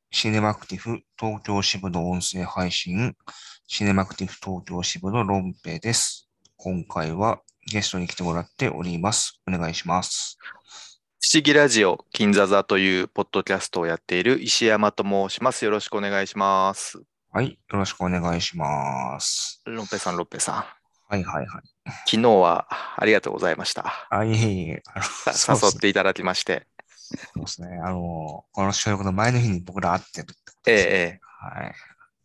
シネマクティブ東京支部の音声配信、シネマクティブ東京支部のロンペです。今回はゲストに来てもらっております。お願いします。 不思議ラジオ金座座というポッドキャストをやっている石山と申します。よろしくお願いします。 はい、よろしくお願いします。 ロンペさん、ロンペさん。 はいはいはい。 昨日はありがとうございました。 あ、いえいえ、そうですね。 誘っていただきまして。 そうですね。この収録の前の日に僕ら会ってるってことええ、 ですね。 ええはい。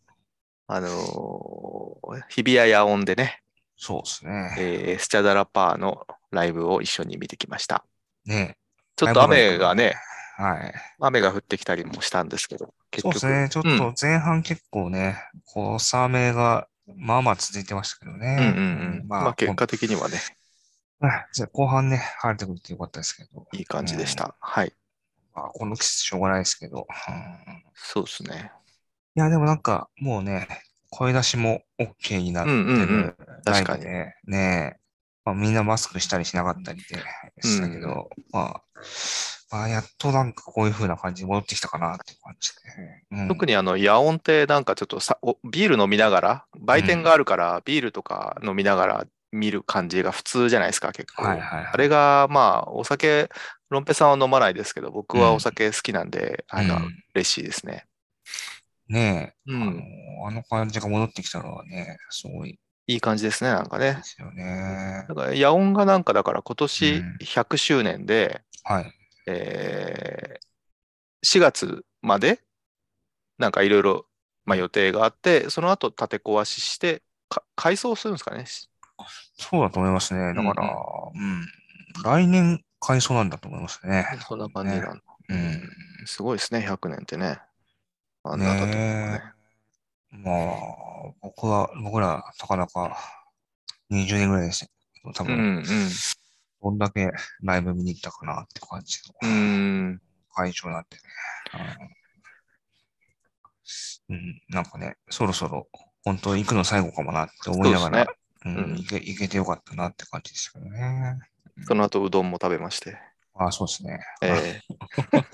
日比谷野音でね、 そうですね。 スチャダラパーのライブを一緒に見てきました。 ねえ、 ちょっとライブがいいからね。 雨がね、 はい。 雨が降ってきたりもしたんですけど、結局、 そうですね。ちょっうん、 と前半結構ね、小雨がまあまあ続いてましたけどうん、うん、 ね。 うん。まあまあ、 結果的にはね、 じゃあ後半ね、晴れてくれてよかったですけど。 いい感うん。 じでした。はい。 まあ、この季節しょうがないですけど。 そうですね。 いや、でもなんか、もうね、声出しも OK になっうん、うん、うん。 てるライ確かに。 ブで、ね、まあ、みんなマスクしたりしなかったりでうしたけん。 ど、まあ、やっとなんかこういう風な感じに戻ってきたかなっていう感じで。うん。 特に野音ってなんかちょっとビール飲みながら、売店がうん。 あるからビールとか飲みながら見る感じが普通じゃないですか、結はい構。あれはいはい。 が、まあ、お酒、ロンペさんは飲まないですけど、僕はおうん。 酒好きなんで、 うん。 嬉しいですね。 ねえ、 うん。 あの感じが戻ってきたのはね、すごいいい感じですね、なんかね。 ですよね。 だから野音がなんかだから今年うん。 100周年で、 はい。 4月までなんかいろいろ、まあ、 うん。 予定があって、その後建て壊しして、改装するんですかね。 そうだと思いますね。だから、 うんうん。来年改装なんだと思いますね。 うん。そんな多分ね。 感じなんだ。 うん。 すごいですね、100年ってね。あんな建物がねね。 え。まあ、僕ら、たかだか20年ぐらいでしたけど、多うん分、 うんどんだけライブ見に行ったかなって感じのうーん、 会場なんでね。うん、なんかね、そろそろ、本当行くの最後かもなって思いながら、 そうですね。 うん、 うん。 行けてよかったなって感じですけどね。うん、 その後うどんも食べまして。 そうですね。 ええ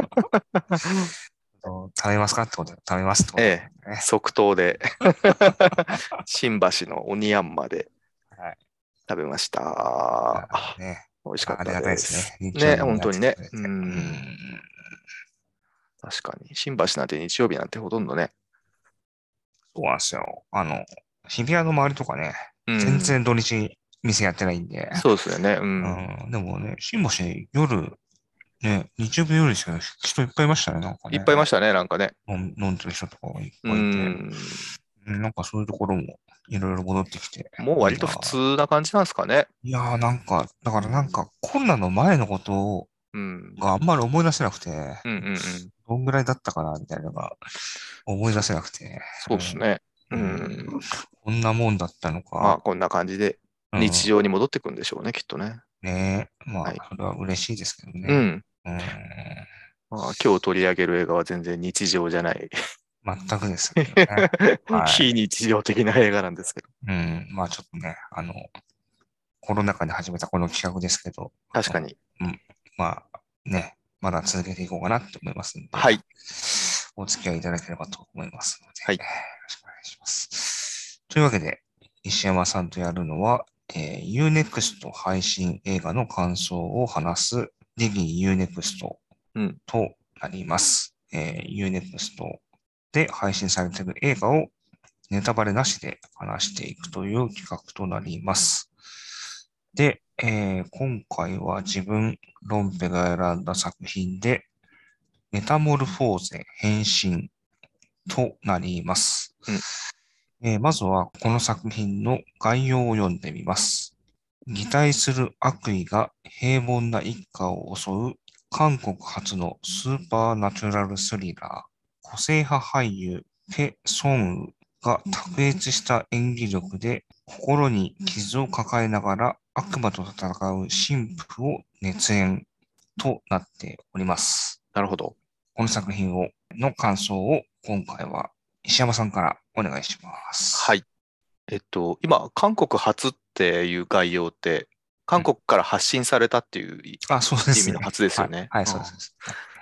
食べますかってことで、食べますってことだええね。 即答で新橋の鬼ヤンマではい。 食べました。 ね。 美味しかったありがたいでです。 すね。日曜ね、 日にやっ本当にね。うてくれて。うん。 ん。 確かに。新橋なんて日曜日なんてほとんどね。 そうなんですよ。日比谷の周りとかね、全うん。 然土日店やってないんで、 そうですよね。うん。 でもね、新橋夜、ね、日曜日夜ですけど、人いっぱいいましたね、なんかいっね。 ぱいいましたね、なんかね。 飲んでる人とかがいっうぱいいて、 ん。 なんかそういうところもいろいろ戻ってきてもういいな。 割と普通な感じなんですかね。 いやーなんか、だからなんかコロナの前のことうん。 があんまり思い出せなくて、 うんうんうん。 どんぐらいだったかなみたいなのが思い出そ、 せなくて、 そうですね。ううん、 ん。 こんなもんだったのか、 まあ、こんな感じでうん、 日常に戻ってくんでしょうね、きっとね。 ねまはい。 あ、それは嬉しいですけどね。 うん。 うん、 まあ、今日取り上げる映画は全然日常じゃない全くですけどね。は非い。 日常的な映画なんですけど。 うん、まあちょっとね、コロナ禍で始めたこの企画ですけど、 確かに。 うん、まあね、まだ続けていこうかなと思いますんで、 はい。 お付き合いいただければと思いますのはい。 で、よろしくお願いします。というわけで、石山さんとやるのは、Unext 配信映画の感想を話すディギー Unext うん。 となります。Unext で配信されている映画をネタバレなしで話していくという企画となります。で、今回は自分、ロンペが選んだ作品で、メタモルフォーゼ変身となります。 うん。 まずはこの作品の概要を読んでみます。擬態する悪意が平凡な一家を襲う韓国初のスーパーナチュラルスリラー、個性派俳優ペ・ソンウが卓越した演技力で心に傷を抱えながら悪魔と戦う神父を熱演となっております。 なるほど。 この作品の感想を今回は石山さんからお願いします。 はい。今、韓国初っていう概要って、 うん。 韓国から発信されたっていうそうですね。 意味の初ですはい。 よね。 はい、そうです。 ああ、 そうです。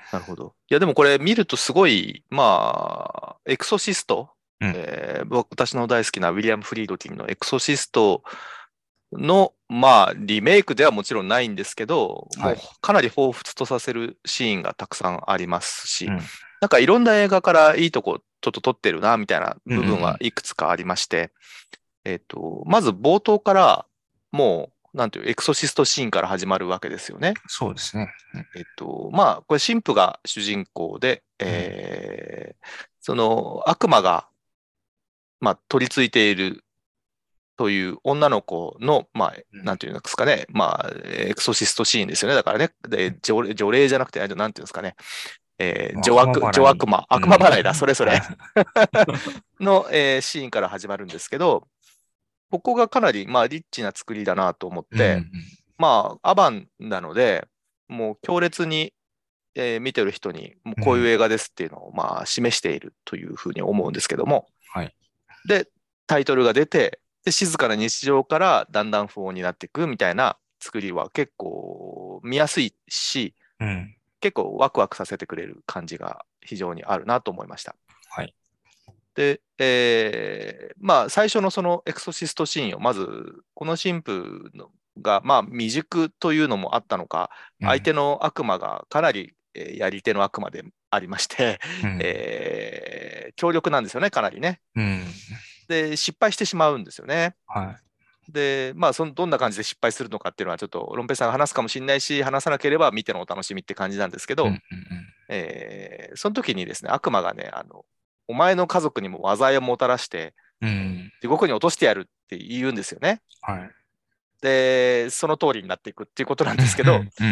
なるほど。いや、でもこれ見るとすごい、まあ、エクソシスト、 うん。 私の大好きなウィリアム・フリードキンのエクソシストの、まあ、リメイクではもちろんないんですけど、もうはい。 かなり彷彿とさせるシーンがたくさんありますし、 うん。 なんかいろんな映画からいいとこちょっと撮ってるな、みたいなうんうんう部分はん。 いくつかありまして、まず冒頭からもう、なんていう、エクソシストシーンから始まるわけですよね。 そうですね。 まあ、これ神父が主人公で、 うん。 その悪魔が、まあ、取り付いているという女の子の、まあ、 うん。 なんていうんですかね、まあ、エクソシストシーンですよね。だからね、で、除霊じゃなくて、なんていうんですかね、 悪魔払い。 除悪魔、悪魔うん。 払いだ、それそれはい。 の、シーンから始まるんですけど、ここがかなり、まあ、リッチな作りだなと思っうん。うて、 ん。 まあ、アバンなので、もう強烈に、見てる人に、もううん。 こういう映画ですっていうのを、まあ、示しているというふうに思うんですけども、 はい。 で、タイトルが出て、で、静かな日常からだんだん不穏になっていくみたいな作りは結構見やすいし、 うん。 結構ワクワクさせてくれる感じが非常にあるなと思いました。 はい。 で、まあ、最初のそのエクソシストシーンを、まず、この神父のが、まあ、未熟というのもあったのか、 うん。 相手の悪魔がかなりやり手の悪魔でありまして、 うん。 強力なんですよね、かなりね。 うん。 で、失敗してしまうんですよね。 はい。 で、まあどんな感じで失敗するのかっていうのは、ちょっと、ロンペイさんが話すかもしれないし、話さなければ見てのお楽しみって感じなんですけうん。うん。 ど、その時にですね、悪魔がね、お前の家族にも災いをもたらして、 うん。 地獄に落としてやるって言うんですよね。 はい。 で、その通りになっていくっていうことなんうん。 ですけど、 うん。うん。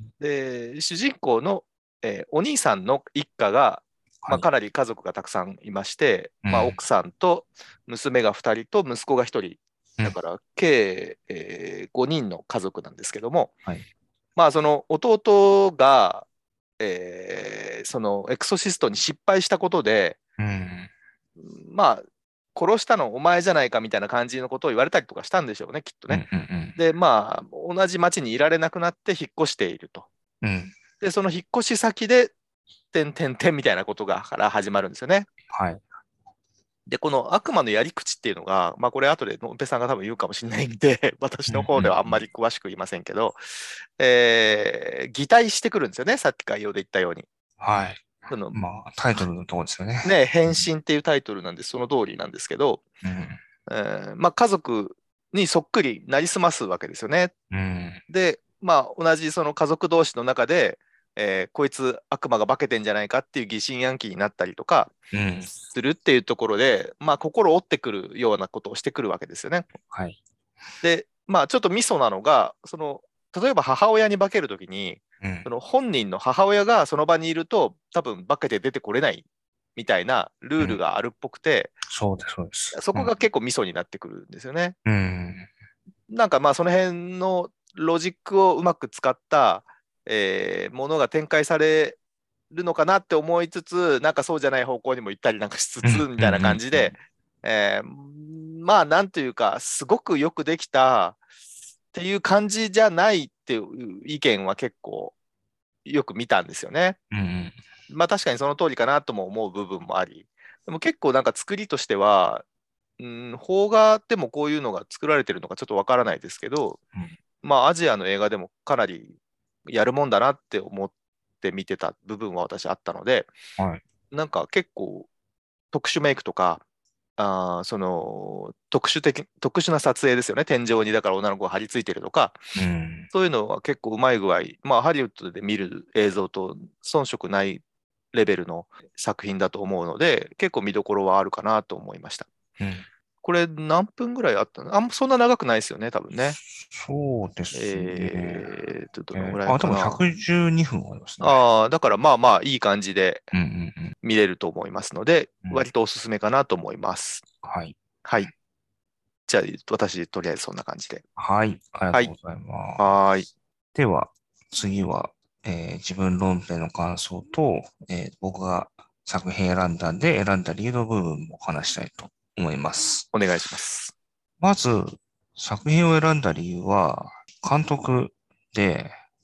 で、主人公の、お兄さんの一家が、まあ、 はい。 かなり家族がたくさんいまして、まあ、 うん。 奥さんと娘が2人と息子が1人、 うん。 だから計、5人の家族なんですけども、 はい。 まあ、その弟が、そのエクソシストに失敗したことで、 うん。 まあ、殺したのお前じゃないかみたいな感じのことを言われたりとかしたんでしょうね、きっとね。 うん。うん。 で、まあ、同じ町にいられなくなって引っ越していると。 うん。 で、その引っ越し先で、てんみたいなことがから始まるんですよね。 はい。 で、この悪魔のやり口っていうのが、まあこれ後でのんぺさんが多分言うかもしれないんで、私うん。 の方ではあんまうん。 り詳しく言いませんけど、擬態してくるんですよね、さっき概要で言ったように。 はい。 そのまあ、タイトルのところですよね。 ね、変うん。 身っていうタイトルなんで、その通りなんですけど、 うん。 まあ家族にそっくりなりすますわけですよね。 うん。 で、まあ同じその家族同士の中で、こいつ悪魔が化けてんじゃないかっていう疑心暗鬼になったりとかうん。 するっていうところで、まあ心折ってくるようなことをしてくるわけですよね。 はい。 で、まあちょっとミソなのが、その、例えば母親に化けるときに、 うん。 その本人の母親がその場にいると多分化けて出てこれないみたいなルールうん。 があるっぽくて、 そうです、そうです。 そこうん。 が結構ミソになってくるんですよね。 うん。 なんかまあその辺のロジックをうまく使った、ものが展開されるのかなって思いつつ、なんかそうじゃない方向にも行ったりなんかしつうん。 つみたいなうん。 感じで、まあなんというか、すごくよくできたっていう感じじゃないっていう意見は結構よく見たんですよね。 うん。 まあ確かにその通りかなとも思う部分もあり、でも結構なんか作りとしては、邦画でもこういうのが作られてるのかちょっとわからないですけど、 うん。 まあアジアの映画でもかなりやるもんだなって思って見てた部分は私あったので、 はい。 なんか結構特殊メイクとか、その特殊な撮影ですよね。天井にだから女の子が張り付いてるとか、 うん。 そういうのは結構うまい具合、まあハリウッドで見る映像と遜色ないレベルの作品だと思うので、結構見どころはあるかなと思いました。 うん。 これ何分ぐらいあったの？そんな長くないですよね、多分ね。 そうですね。 どのぐらいでもかな。 112分ありますね。 だからまあまあいい感じでうん。うん。うん。 見れると思いますので、 うん。 割とおすすめかなと思います。 はい。 はい。じゃあ、私、とりあえずそんな感じで。 はい。ありがはい。 とうございます。 はーい。 では、次は、自分論点の感想と、僕が作品選んだんで選んだリード部分も話したいと思います。 お願いします。 まず、作品を選んだ理由は、監督で、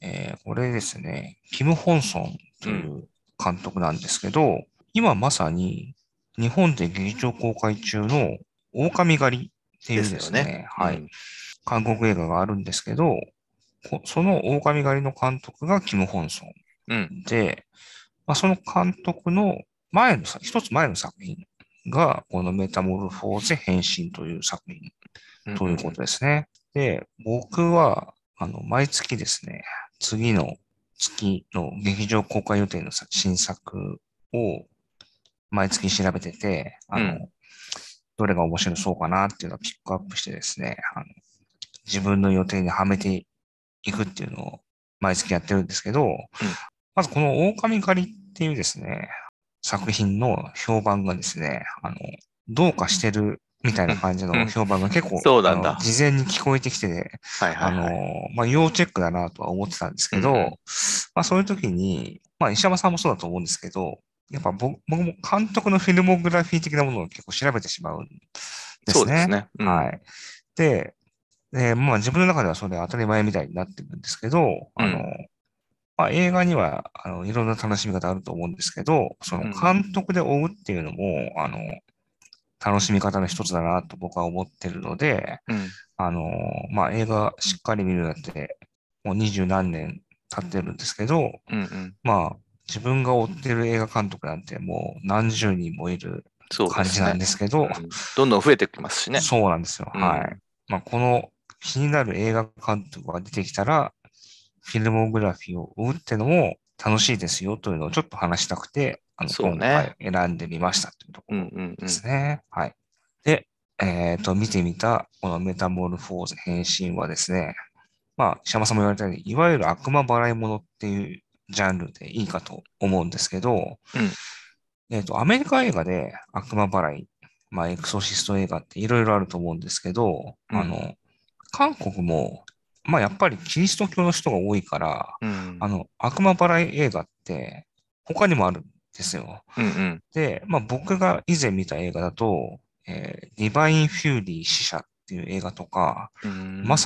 これですね、キム・ホンソンという監督なんですけど、今まさに日本で劇場公開中の狼狩りっていうですよね。 ですね、はい、 うん。 韓国映画があるんですけど、その狼狩りの監督がキム・ホンソうん。 ンで、その監督の一つ前の作品が、このメタモルフォーゼ変身という作品うんということですね。で、僕は、毎月ですね、次の月の劇場公開予定の新作を毎月調べてて、 うん。 どれが面白そうかなっていうのをピックアップしてですね、自分の予定にはめていくっていうのを毎月やってるんですけど、 うん。 まずこの狼狩りっていうですね、作品の評判がですね、どうかしてるみたいうん。 な感じうん。 の評判が結構、 そうなんだ。 事前に聞こえてきてて、 はいはいはい。 要チェックだなとは思ってたんですうん。うけど、 ん。 そういう時に、石山さんもそうだと思うんですけど、やっぱ僕も監督のフィルモグラフィー的なものを結構調べてしまうんですね。 そうですね。うん。 はい。で、自分の中ではそれ当たり前みたいになってるんですけど、 うん。 映画には、いろんな楽しみ方あると思うんですけど、そのうん。 監督で追うっていうのも、楽しみ方の一つだなと僕は思ってるので、 うん。 映画しっかり見るなんて、もう二十何年経ってるんですけど、 うん。うん。 まあ、自分が追ってる映画監督なんてもう何十人もいるそうで感じなんすね。 ですけど、 うん。どんどん増えてきますしね。 そうなんですよ。はい。 うん。 この気になる映画監督が出てきたら、フィルモグラフィーを追うってのも楽しいですよというのをちょっと話したくて、 そうね。 今回選んでみましたというとこうん。 ろうん。うでん。 すね。はい。で、見てみたこのメタモルフォーゼ変身はですね、石山さんも言われたように、いわゆる悪魔払い物っていうジャンルでいいかと思うんですけど、 うん。 アメリカ映画で悪魔払い、エクソシスト映画っていろいろあると思うんですけど、 うん。 韓国も、やっぱりキリスト教の人が多いから、 うん。 悪魔払い映画って他にもあるんですよ。 うん。うん。 で、僕が以前見た映画だと、ディバイン・フューリー死者っていう映画とか、 うん。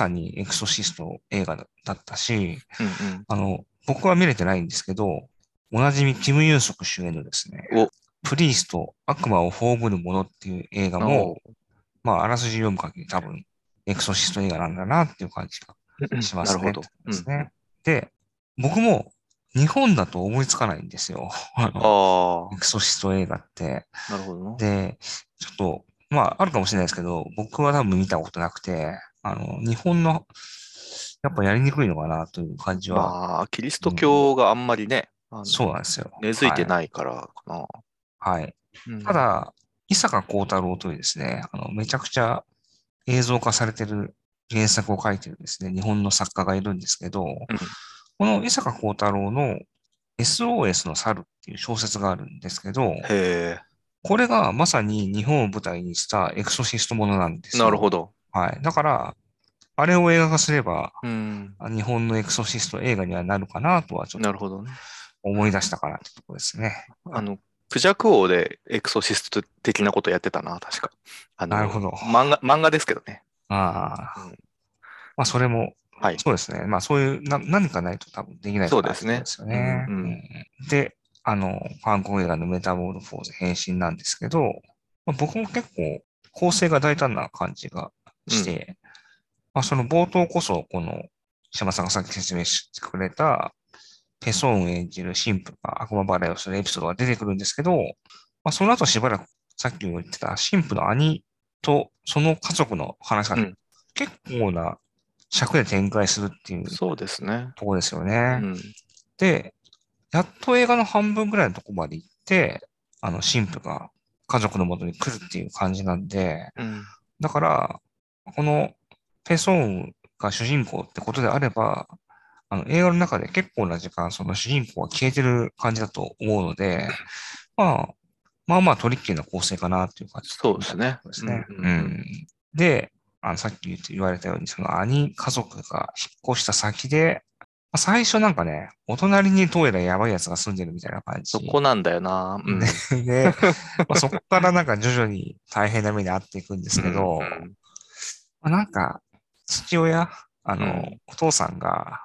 まさにエクソシスト映画だったし、 うん。 僕は見れてないんですけど、おなじみキム・ユンソク主演のですね、 お、 プリースト、悪魔を葬る者っていう映画も、 お、 あらすじ読む限り多分、エクソシスト映画なんだなっていう感じがしますね。ってなるほど。 ことうん。うん。 ですね。で、僕も日本だと思いつかないんですよ。エああ、 クソシスト映画って。 なるほどな。 で、ちょっと、あるかもしれないですけど、僕は多分見たことなくて、日本の、やっぱやりにくいのかなという感じは、 まあ、キリストうん、 教があんまりね、 そうなんですよ。 根付いてはい。 ないからかな。 はい。 うん。 ただ、伊坂幸太郎というですね、めちゃくちゃ映像化されてる原作を書いてるですね、日本の作家がいるんですけど、 うん。 この伊坂幸太郎の SOS の猿っていう小説があるんですけど、 へえ、 これがまさに日本を舞台にしたエクソシストものなんですよ。 なるほど。 はい。だから、あれを映画化すれば、 うん。 日本のエクソシスト映画にはなるかなとはちょっなるとほどね。 思い出したかなってところですね。 あの、クジャク王でエクソシスト的なことやってたな、確か。 なるほど。 漫画ですけどね。 ああ。 うん。 それも、 はい。 そうですね。そういう何かないと多分できないかなってそうですね。 ところですようん、 ね。 うん。 うんで、韓国映画のメタモルフォーゼ変身なんですけど、僕も結構構成が大胆な感じがうん。 して、その冒頭こそ、この、石山さんがさっき説明してくれた、ペソーン演じる神父が悪魔払いをするエピソードが出てくるんですけど、その後しばらくさっきも言ってた神父の兄とその家族の話がうん。 結構な尺で展開するっていうそうですね。 ところですよね。 うん。 で、やっと映画の半分ぐらいのところまで行って、神父が家族の元に来るっていう感じなんで、 うん。 だから、このペソーンが主人公ってことであれば、映画の中で結構な時間、その主人公が消えてる感じだと思うので、まあ、トリッキーな構成かなっていう感じで見たってこそうですね。うん、 とですね。 うん、うん。 うん。で、さっき言われたように、その兄家族が引っ越した先で、最初なんかね、お隣にどうやらやばいやつが住んでるみたいな感じ。 そこなんだよな。うで、 ん。 でそこからなんか徐々に大変な目に遭っていくんですけうん、 ど、なんか、父親、 うん。うん。 お父さんが、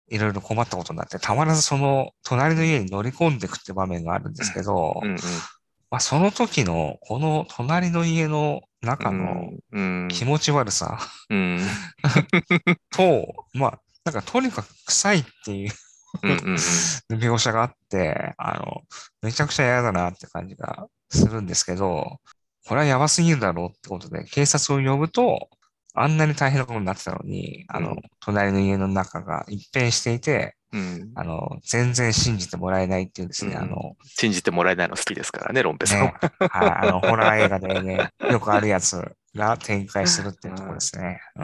いろいろ困ったことになって、たまらずその隣の家に乗り込んでいくって場面があるんですけど、 うんまあ、その時のこの隣の家の中のうん。 気持ち悪さうん。 と、まあ、なんかとにかく臭いっていううんうん描写があって、めちゃくちゃ嫌だなって感じがするんですけど、これはやばすぎるだろうってことで、警察を呼ぶと、あんなに大変なことになってたのに、 うん。 隣の家の中が一変していて、 うん。 全然信じてもらえないっていうですね、 うん。信じてもらえないの好きですからね、ロンペさんは。 ね、はい、ホラー映画でね、よくあるやつが展開するっていうところですね。うん。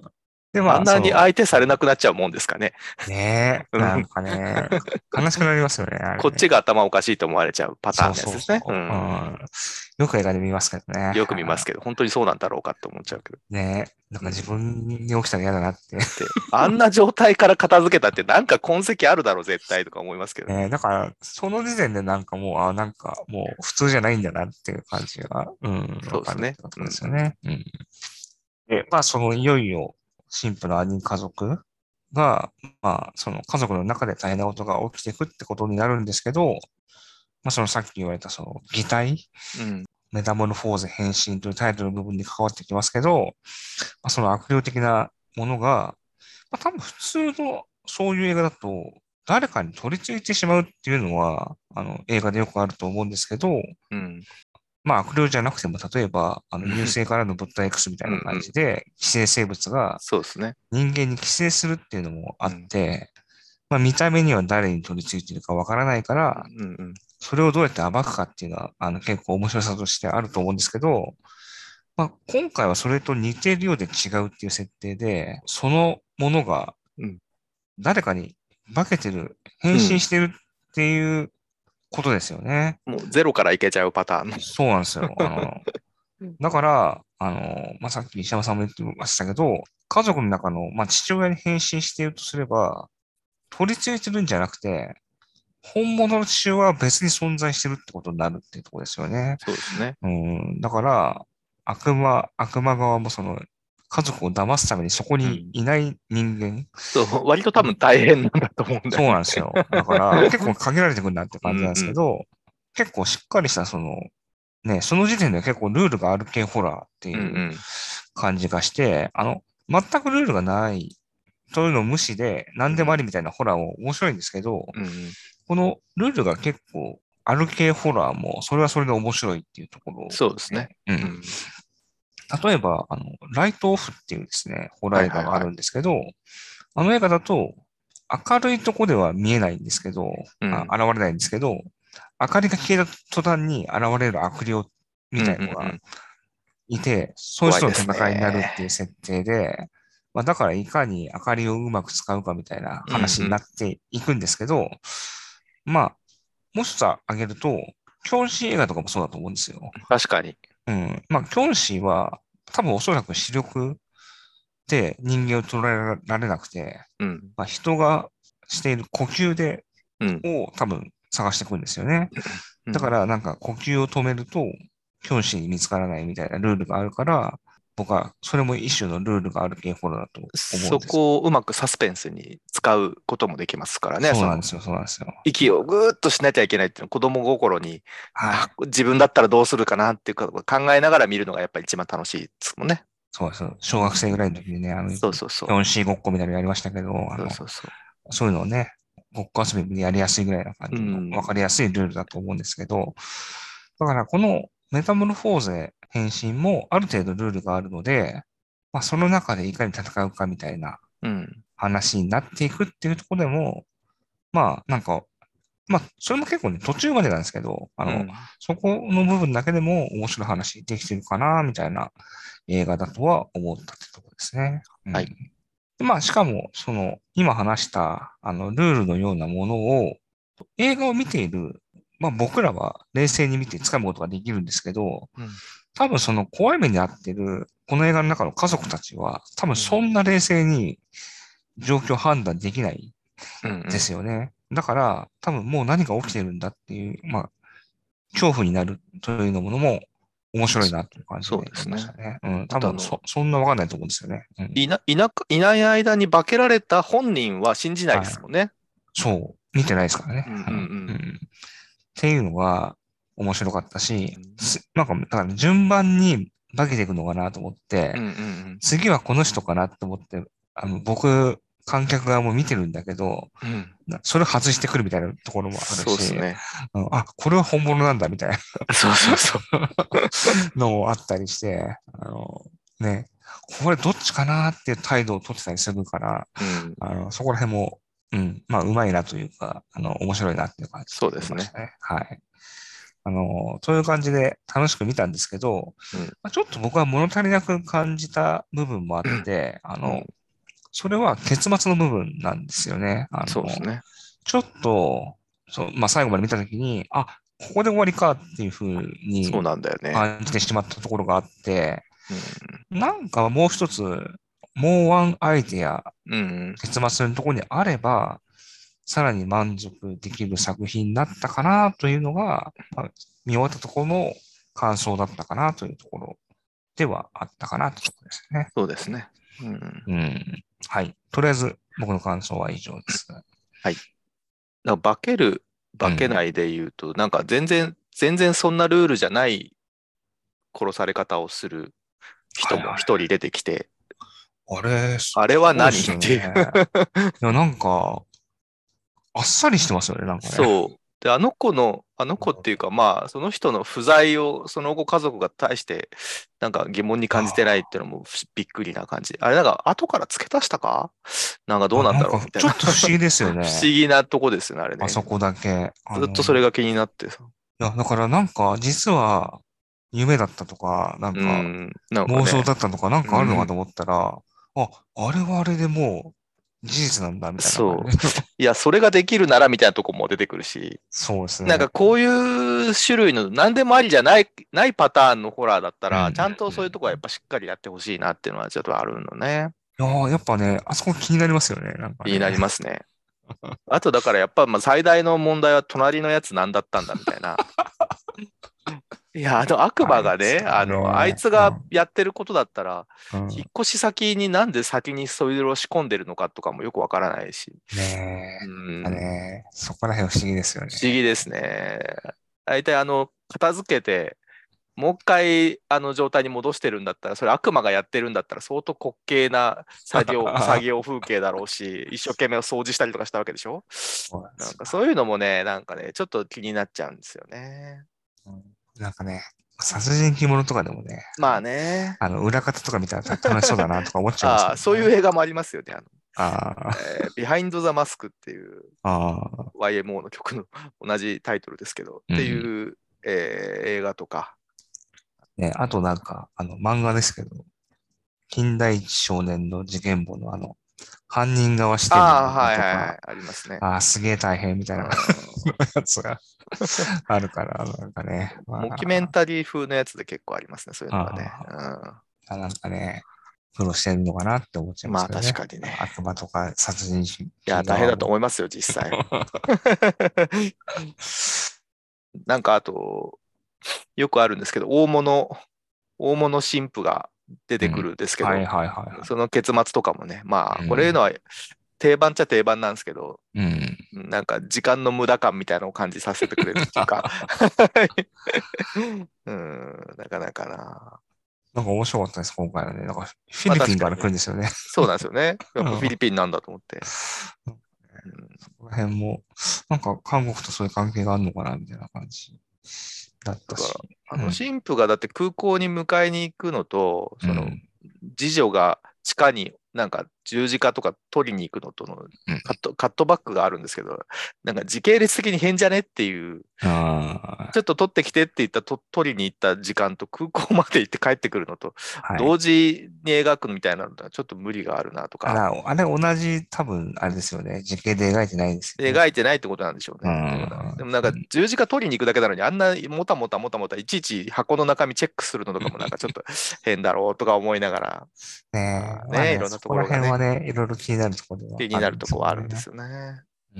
で、まあ、 あんなに相手されなくなっちゃうもんですかね。 ねえ、なんうん。 かね、悲しくなりますよね、あれね。 こっちが頭おかしいと思われちゃうパターンそうのやつですね。うそうそう。うん。 ん。よく映画で見ますけどね。 よく見ますけど、本当にそうなんだろうかって思っちゃうけど。 ねえ、なんか自うん。 分に起きたら嫌だなって。 で、あんな状態から片付けたってなんか痕跡あるだろう、絶対とか思いますけどね。 ねえ、だから、その時点でなんかもう、なんかもう普通じゃないんだなっていう感じが、うん、わかそうですね。 るってことうんうん。 ですよね。うん。で、まあ、いよいよ、新婦の兄家族が、まあ、その家族の中で大変なことが起きていくってことになるんですけど、まあ、さっき言われた擬態、 うん。 メタモルフォーゼ変身というタイトルの部分に関わってきますけど、まあ、その悪霊的なものが、まあ、多分普通のそういう映画だと、誰かに取り付いてしまうっていうのは、映画でよくあると思うんですけど、 うん。 まあ悪霊じゃなくても、例えば、 うん優勢からの物体 X みたいな感うん。 じで、寄生生物がそうですね。 人間に寄生するっていうのもあっうん。 て、まあ見た目には誰に取り付いてるかわからないかうんら、 うん。 それをどうやって暴くかっていうのは、結構面白さとしてあると思うんですけど、まあ今回はそれと似ているようで違うっていう設定で、そのものがうん。 誰かに化けてる、変うん。 身してるっていうことですよね。 もうゼロからいけちゃうパターンの。 そうなんですよ。 うん。 だから、まあ、さっき石山さんも言ってましたけど、家族の中の、まあ、父親に変身しているとすれば、取り付いてるんじゃなくて、本物の父親は別に存在してるってことになるっていうところですよね。 そうですね。 うん、だから、悪魔側も家族を騙すためにそこうん。 にいない人間。 そう、割と多分大変なんだと思うんだそうよね。 なんですよ。だから、結構限られてくるなってう感じなんんうん。 ですけど、結構しっかりしたね、その時点で結構ルールがある系ホラーってうんういうん。 感じがして、全くルールがないというのを無視で何でもありうんみたいなホラーも面白いんですけど、 うん。 このルールが結構ある系ホラーもそれはそれで面白いっていうところそうですね。 で、うん。 うん。 例えば、ライトオフっていうですね、ホラー映画があるはいはいはい。 んですけど、あの映画だと明るいとこでは見えないんですけど、 うん。 現れないんですけど、明かりが消えた途端に現れる悪霊みうんうたいのがんうん。 いて、そういう人の怖いです戦いになるっていうね。 設定で、まあ、だからいかに明かりをうまく使うかみたいなうんうん。 話になっていくんですけど、まあ、もう一つ挙げると、キョンシー映画とかもそうだと思うんですよ。 確かに。 うん。まあ、キョンシーは多分おそらく視力で人間を捉えられなくて、 うん。 まあ、人がしている呼吸うん。 を多分探していくんですよね。 うん。 だからなんか呼吸を止めると、キョンシーに見つからないみたいなルールがあるから、僕はそれも一種のルールがある系フォローだと思うんそです。 こをうまくサスペンスに使うこともできますからね。 そうなんですよ。 息をぐーっとしなきゃいけないっていうのは子供心に、あ、 はい。 自分だったらどうするかなっていうか考えながら見るのがやっぱり一番楽しいですもんね。 そうです。小学生ぐらいの時にね、キそうそうそう。 ョンシーごっこみたいなのやりましたけど、 そうそうそそういうのをね、ごっこ遊びでやりやすいぐらいな感う。うじのわかん。 りやすいルールだと思うんですけど、だからこのメタモルフォーゼ変身もある程度ルールがあるので、まあその中でいかに戦うかみたいなうん。 話になっていくっていうところでも、まあなんか、まあそれも結構ね途中までなんですけど、 うん。 そこの部分だけでも面白い話できてるかな、みたいな映画だとは思ったってところですね。うん。 はい。 でまあしかも、今話した、ルールのようなものを、映画を見ている、まあ僕らは冷静に見て掴むことができるんですけど、 うん。 多分その怖い目に遭ってる、この映画の中の家族たちは、多分うん。 そんな冷静に状況を判断できないうん。うですん。 よね。だから、多分もう何が起きてるんだっていう、まあ、恐怖になるというのものも面白いなっていう感じでそうですね思いましたね。うん、多あと分そんなわかんないと思うんですよね。うん、 いない間に化けられた本人は信じないではい。 すもんね。 そう、見てないですからね。 うんうんううんうん。 ん、っていうのが面白かったし、 うんなんか、だから順番に化けていくのかなと思って、 うんうん次はこの人かなと思って、僕、観客側も見てるんだけど、 うん。うん。 それを外してくるみたいなところもあるそうですし、 ね。 これは本物なんだみたいなそうそうそう。 のもあったりして、ね、これどっちかなっていう態度を取ってたりするから、 うん。 そこら辺も、まあ、うまいなというか、面白いなっていう感じでそうですね。 見ましたね。はい。そういう感じで楽しく見たんですけど、 うん。 まあ、ちょっと僕は物足りなく感じた部分もあって、 うん。 それは結末の部分なんですよね。 そうですね。 ちょっと、まあ、最後まで見たときに、ここで終わりかっていうふうそうになんだよね。 感じてしまったところがあって、 うん。 なんかもう一つ、もうワンアイデア、 うん。 結末のところにあれば、さらに満足できる作品になったかなというのが、まあ、見終わったところの感想だったかなというところではあったかなというところですね。 そうですね。うん。 うん。はい。とりあえず僕の感想は以上です。 はい。だからうん。 化けないで言うと、なんか全然そんなルールじゃない殺され方をする人はいはい。 も一人出てきて、 あれ、 あれはそうですよ何っていう。 ね。いや、なんか、あっさりしてますよね、なんかね。 そう。で、あの子っていうか、まあ、その人の不在をその後家族が対して、なんか疑問に感じてないっていうのもびっくりな感じ。あれ、なんか後から付け足したかなんかどうなんだなんか、 ろうみたいな。 ちょっと不思議ですよ不思ね。 議なとこですよね、あれね。 あそこだけ。 ずっとそれが気になってさ。 いや、だからなんか、実は、夢だったとか、なんうか、 ん、なんか妄想ね。 だったとか、なんかあるのかとうん、 思ったら、あれはあれでもう、事実なんだ、みたいな感そう。 じで。 いや、それができるならみたいなとこも出てくるし、 そうですね。 なんかこういう種類の何でもありじゃないパターンのホラーだったら、 うん。 ちゃんとそういうとこはやっぱしっかりやってほしいなっていうのはちょっとあるのね。 いやー、やっぱね、あそこ気になりますよね、なんか気になりね。 ますね。あとだからやっぱまあ最大の問題は隣のやつ何だったんだみたいな。いや、悪あ魔がね、 いつはあいね、 つがやってることだったら、 うん、 引っ越し先になんで先にそれを仕込んでるのかとかもよくわからないし。 ねうえ、 ん、 そこら辺不思議ですよね。 不思議ですね。大体片付けて、もう一回あの状態に戻してるんだったら、それ悪魔がやってるんだったら相当滑稽な作業風景だろうし、一生懸命掃除したりとかしたわけでしょ。 そうなんですよ。 なんかそういうのもね、なんかね、ちょっと気になっちゃうんですよね。 うん、なんかね、殺人鬼物とかでもね、 まあね。 裏方とか見たら楽しそうだなとか思っちゃいますああ、 けどね。 そういう映画もありますよね。 あビハインド・ザ・マスクっていうあ、 YMO の曲の同じタイトルですけど、ってうん。 いう、映画とか。 ね、あとなんか、漫画ですけど、金田一少年の事件簿の犯人側視点のああ、 漫画はいはいはい、 とか、 ありますね。 すげえ大変みたいうなん。 やつがあるから、なんかね、 モキュメンタリー風のやつで結構ありますね、そういうのがね。 あなんかね、苦労してんのかなって思っちゃいままあすけどね。 確かにね。 悪魔とか殺人いや、大変だと鬼側も。 思いますよ、実際。なんかあと、よくあるんですけど、大物神父が出てくうん。 るんですけど、 はいはいはいはその結末とかもね、まあ、 い。うん。 これのは定番っちゃ定番なんですけど、 うん。 なんか時間の無駄感みたいなのを感じさせてくれるっていうかうん、なかなかな。 なんか面白かったです、今回はね。なんかフィまあリピンから確かにね。 来るんですよね。 そうなんですよね。やっぱフィうん。 リピンなんだと思って。うん、 そこら辺も、なんか韓国とそういう関係があるのかな、みたいな感じだっだから、 たし。うん。 神父がだって空港に迎えに行くのと、 うん。 次女が地下になんか十字架とか取りに行くのとのうん。 カットバックがあるんですけど、なんか時系列的に変じゃねっていう、ちょっあと取ってきてって言った取りに行った時間と空港まで行って帰ってくるのと、 はい。 同時に描くみたいなのはちょっと無理があるなとか、 あれ同じ、多分、あれですよね。実系で描いてないですよね。 描いてないってことなんでしょううね。でん。 もなんか十字架取りに行くだけなのに、あんなもたもたいちいち箱の中身チェックするのとかもなんかちょっと変だろうとか思いながら、 ねえ、まあね、いね、 ろんなとそこらころがね、 辺はね、いろいろ気になるところでは気になるとあるんですこはあるんですよね。 よね。 うん。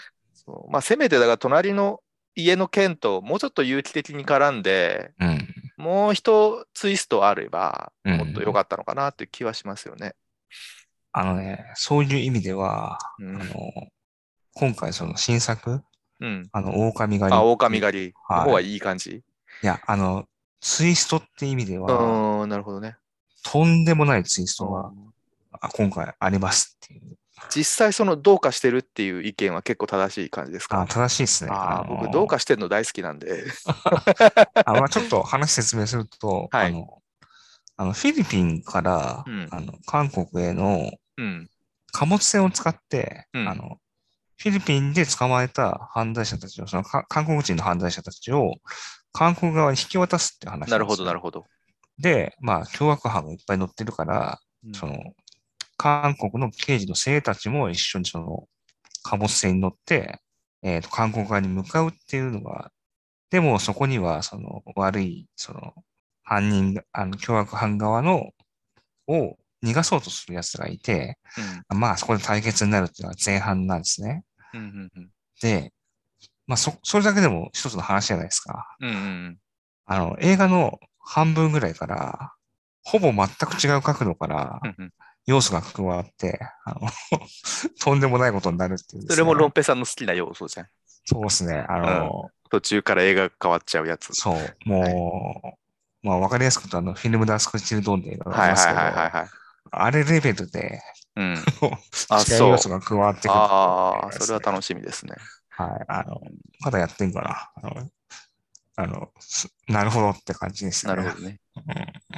そうまあ、せめてだから隣の家の件ともうちょっと有機的に絡んで、 うん。 もう一ツイストあれば、 うんもっと良かったのかなっていう気はしますよね。 そういう意味では、 うん。 今回その新作、 うん。 狼狩あ、 りっていう、 狼狩りの方はい。 はいい感じ。 いや、ツイストって意味でうは、 ーん、なるほどね。 とんでもないツイスうトが、 ん。 今回ありますっていう。 実際そのどうかしてるっていう意見は結構正しい感じですか？ 正しいですね。 ああー、僕どうかしてるの大好きなんで。 まあ、ちょっと話説明すると、 はい。 フィリピンから、 うん。 韓国へのうん。 貨物船を使って、 うん。 フィリピンで捕まえた犯罪者たちを、韓国人の犯罪者たちを、韓国側に引き渡すっていう話なるほど、 なんですよ。 なるほど。 で、まあ、凶悪犯がいっぱい乗ってるから、 うん。 その、韓国の刑事の生たちも一緒に貨物船に乗って、韓国側に向かうっていうのが、でもそこには、悪い、犯人が、凶悪犯側を逃がそうとする奴がいて、 うん。 まあそこで対決になるっていうのは前半なんですね。 うん。うん。 で、まあそれだけでも一つの話じゃないですか。 うん。うん。 映画の半分ぐらいから、ほぼ全く違う角度からうん。うん。 要素が加わって、とんでもないことになるっていうでそれもロンすね。 ペさんの好きな要素じゃん。 そうですね。 うん。途中から映画が変わっちゃうやつ。 そう、 はい。 まあわかりやすく言うとフィルムダスクチルドンっていうのがありますはいはいけど、 はいはいはい。 あれレベルでうん。あ、 違う要素そう。 が加わってくるっていうああ、 映画ですね。 それは楽しみですね。 はい。 うん。 まだやってんかな。なるほどって感じでしたね。 なるほどね。 うん、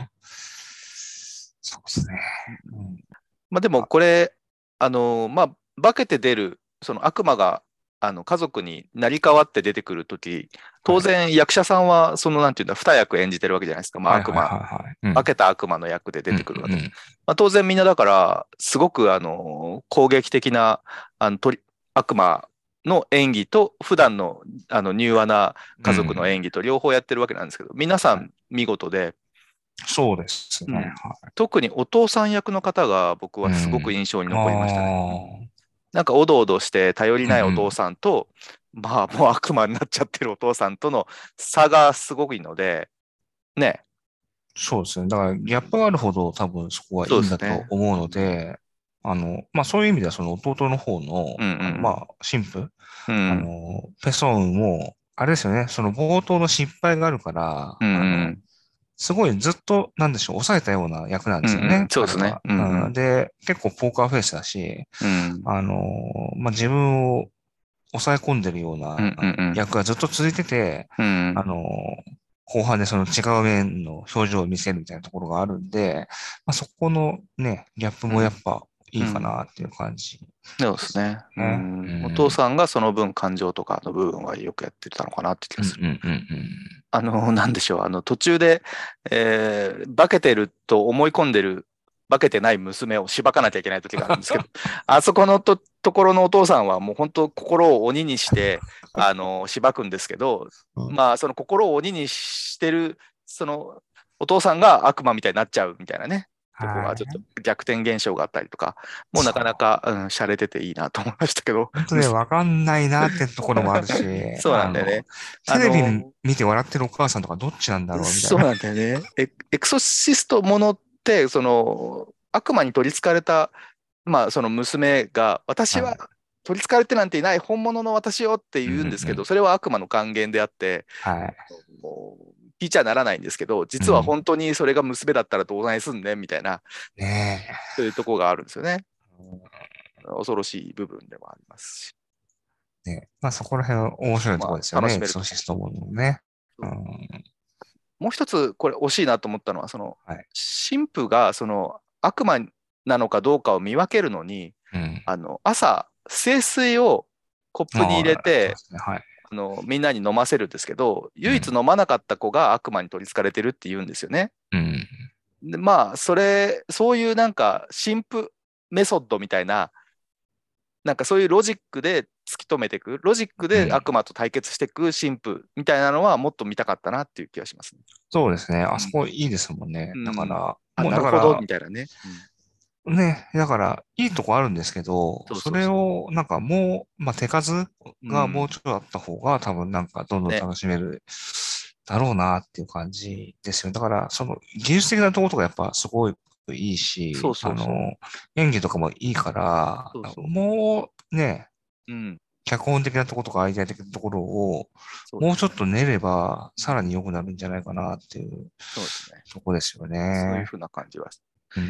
そうですね。 うん。 うん、 まあでもこれ、まあ、化けて出る、その悪魔が、家族に成り代わって出てくるとき、当はい。 然役者さんは、なんていうんだ、二役演じてるわけじゃないですか。まあはいはい悪魔、 はいはい。うん。 化けた悪魔の役で出うんてくるわけで。 うんまあ、当然みんなだから、すごく、攻撃的な、悪魔の演技と、普段の、柔和なうん。 家うん。 族の演技と両方やってるわけなんですけど、皆さはい。 ん見事で、 そうですね。 うん。 は特にお父さん役の方が僕い。うはすごくん。 印象にあ残りましたね。うん。 あ。 なんかおどおどして頼りうんうないお父ん。 さんと、まあもう悪魔になっちゃってるお父さんとの差がすごくいいので、ね、 そうですね。だから、ギャップがあるほど多分そこはいそういんだとですね。 思ううん。 ので、まあそういう意味ではその弟の方の、 うんうまんあ、神父、 うん。 ペソンも、あれですよね、その冒頭の失敗があるから、 うんうんすごいずっと、なんでしょう、抑えたような役なんうん。うんうん。 ですよね、 そうですね。 彼は。 うんううん、 ん。 で、結構ポーカーフェイスだし、 うん。 あの、まあ自分を抑え込んでるよううんなうんうん。 役がずっと続いてて、 うん。 あの、後半でその違う面の表情を見せるみたいなところがあるんで、まあ、そこのね、ギャップもやっうん。 ぱいいかうん。 なっていう感じそうですよですね。うね。うん。お父ん。 さんがその分感情とかの部分はよくやってたのかなって気うんうがする。 んうんなんでしょう、途中で、化けてると思い込んでる、化けてない娘をしばかなきゃいけない時があるんですけど、あそこのところのお父さんはもう本当心を鬼にして、しばくんですけど、 うん。 まあ、その心を鬼にしてる、その、お父さんが悪魔みたいになっちゃうみたいなね、とこがちょっとはい。 逆転現象があったりとか、もうなかなそう。 か、洒落てていいなと思いましたけど、 本当ね、わかんないなってところもあるし、 そうなんだよね。あテレビの、 見て笑ってるお母さんとかどっちなんだろうみたいな。 そうなんだよね。エクソシストものって、悪魔に取り憑かれた、まあ、その娘が、私ははい。 取り憑かれてなんていない本物の私よってうんう言うんですけど、 ん。 それは悪魔の還元であって、 はい。 もう聞いちゃならないんですけど、実はうん。 本当にそれが娘だったらどうないすんねんみたいな、 ねそういうところがあるんですよね。 え。 恐ろしい部分でもありますし、 ね、まあそこら辺は面白いところまあ、 ですよね。エク楽しめるとこ。 ソシストもね。うそうん。 もう一つ、これ惜しいなと思ったのは、 はい。 神父が悪魔なのかどうかを見分けるのに、 うん。 朝、聖水をコップに入れああ、そうでて、 すね。はい。 みんなに飲ませるんですけど、唯一うん。 飲まなかった子が悪魔に取り憑かれてるって言うんですよね。 うん。 で、まあ、そういうなんか、神父メソッドみたいな、なんかそういうロジックで突き止めていく、ロジックでうん。 悪魔と対決していく神父みたいなのはもっと見たかったなっていう気がしますね。 そうですね。 うん。 あそこいいですもんね。 うん。 だから、 あ、 もうなるほど、 だから、 みたいなね。うん。 だから、いいとこあるんですけど、それそうそうそを、なんかもう、まあ、手数う。うがもうん。 ちょっとあった方が、多分なんか、どんどんね。 楽しめる、 だろうなっていう感じですよ。だから、その技術的なところとかやっぱすごいいいし、 そうそうそう。 演技とかもいいから、 そうそもうね、 う。うん。 脚本的なところとかアイデア的なところを、 そうです。 もうちょっと練れば、 うん。 さらに良くなるんじゃないかなっていうそうですね。 ところですよね。 そういうふうな感じはうん。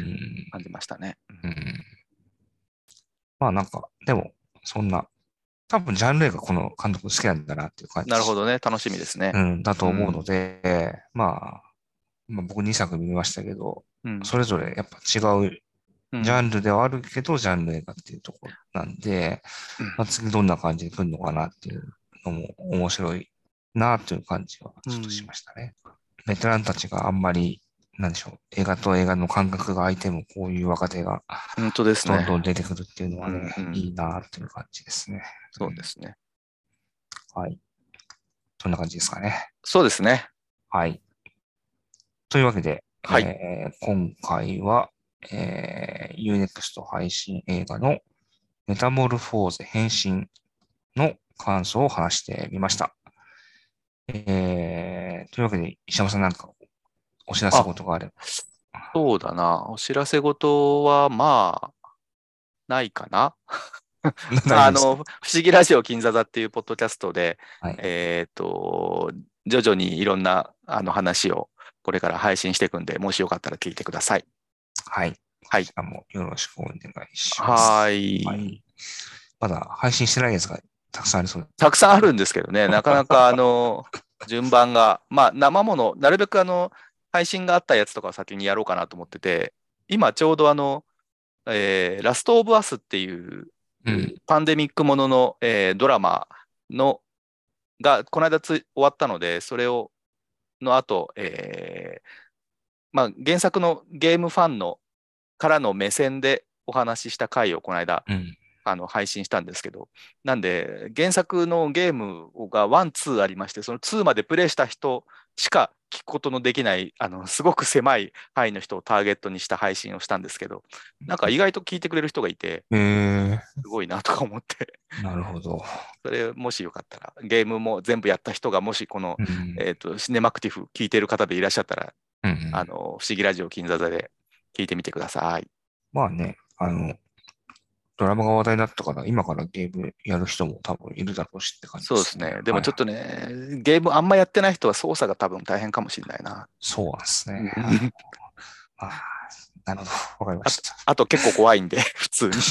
感じましたね。うん。 うん。まあなんか、でも、そんな、多分ジャンル映画この監督好きなんだなっていう感じ、 なるほどね。楽しみですね。 うん、だと思うのうん。 で、まあ僕2作見ましたけど、 うん。 それぞれやっぱ違ううん。 ジャンルではあるけど、ジャンル映画っていうところなんで、 うん。 まあ、次どんな感じで来るのかなっていうのも面白いなという感じはちょっとしうん。 ましたね。ベテランたちがあんまり、なんでしょう、映画と映画の感覚が空いても、こういう若手が本当ですどんね。 どん出てくるっていうのうはね、 ん。うん。 いいなという感じですね。うん、 そうですね。 はい。そんな感じですかね。 そうですね。 はい。というわけで、 はい。 今回は、Unext 配信映画のメタモルフォーゼ変身の感想を話してみました。というわけで、石山さんなんかお知らせあ、 事があれば。 そうだな。お知らせ事は、まあ、ないかな。まあ、 大丈夫ですか？ 不思議ラジオ金座座っていうポッドキャストで、 はい。 徐々にいろんな話をこれから配信していくんで、もしよかったら聞いてください。 はい。こはい。 ちらもよろしくお願いしまはす。はい。 い。まだ配信してないやつがたくさんありそうたくさんあるんですけどね、なかなか順番が、まあ生もの、なるべく配信があったやつとかを先にやろうかなと思ってて、今ちょうどラストオブアスっていうで。うん。 パンデミックものの、ドラマのがこの間終わったので、それの後、まあ原作のゲームファンからの目線でお話しした回をこの間うん。 配信したんですけど、なんで原作のゲームが1、2ありまして、その2までプレイした人しか聞くことのできない、すごく狭い範囲の人をターゲットにした配信をしたんですけど、なんか意外と聞いてくれる人がいて、すごいなとか思って、 なるほど。 それもしよかったら、ゲームも全部やった人がもしこの、 うん。 シネマクティフ聞いてる方でいらっしゃったら、 うん。 不思議ラジオ金座座で聞いてみてください。 まあね、ドラマが話題になったから、今からゲームやる人も多分いるだろうしって感じですね。 そうですね。ではい。 もちょっとね、ゲームあんまやってない人は操作が多分大変かもしれないな。 そうなんですね。 うん。 あー、なるほど。わかりまあと、 した。 あと結構怖いんで、普通に。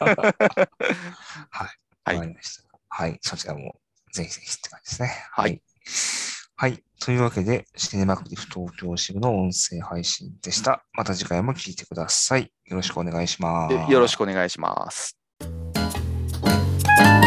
はい。 はい。 わかりました。はい。そちらもぜひぜひって感じですね。 はい。 はい。はい。というわけで、シネマクティブ東京支部の音声配信でした。また次回も聞いてください。よろしくお願いしよろしくおます。 願いします。